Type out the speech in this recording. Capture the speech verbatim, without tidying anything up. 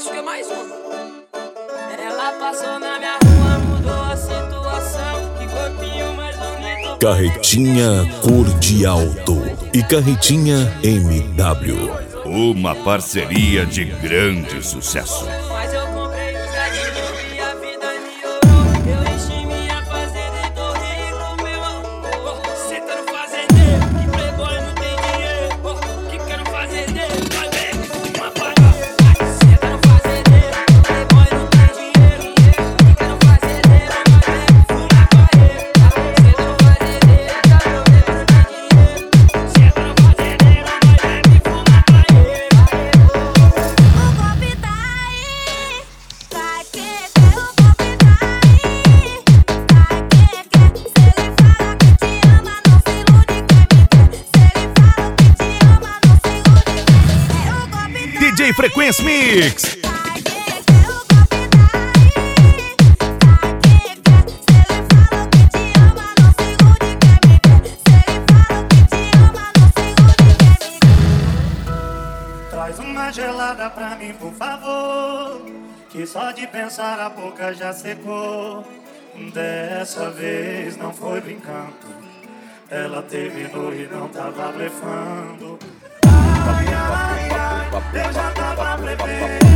acho que é mais uma. Ela passou na minha rua, mudou a situação. Que corpinho mais bonito. Carretinha cor de alto e Carretinha M W. Uma parceria de grande sucesso. Mas eu comprei os gatinhos e a vida melhorou. Eu enchi minha fazenda e tô rico, meu amor. Cê tá no fazendeiro, que playboy não tem dinheiro. Que quero fazendeiro, vai ver, uma faca. Cê tá no fazendeiro, que playboy não tem dinheiro. Que quero fazendeiro, vai ver, fuma paeiro. Cê tá no fazendeiro, que playboy não tem dinheiro. Cê tá no fazendeiro, vai ver, fuma paeiro. D J Frequência Mix. Traz uma gelada pra mim, por favor, que só de pensar a boca já secou. Dessa vez não foi brincando, ela terminou e não tava blefando. Ai, ai, ai, eu já tava prevendo.